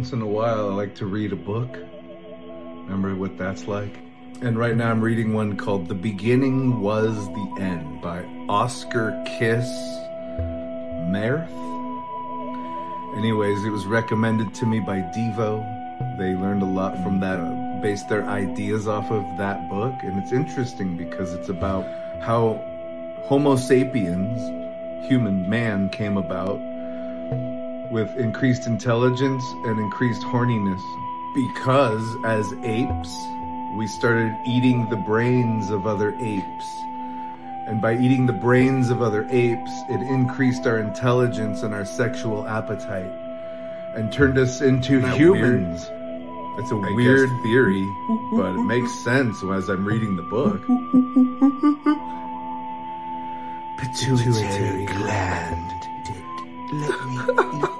once in a while, I like to read a book. Remember what that's like? And right now I'm reading one called The Beginning Was the End by Oscar Kiss Merth. Anyways, it was recommended to me by Devo. They learned a lot from that, based their ideas off of that book. And it's interesting because it's about how Homo sapiens, human man, came about with increased intelligence and increased horniness. Because as apes, we started eating the brains of other apes. And by eating the brains of other apes, it increased our intelligence and our sexual appetite and turned us into humans. Weird? It's a weird theory, but it makes sense as I'm reading the book. Pituitary gland. Let me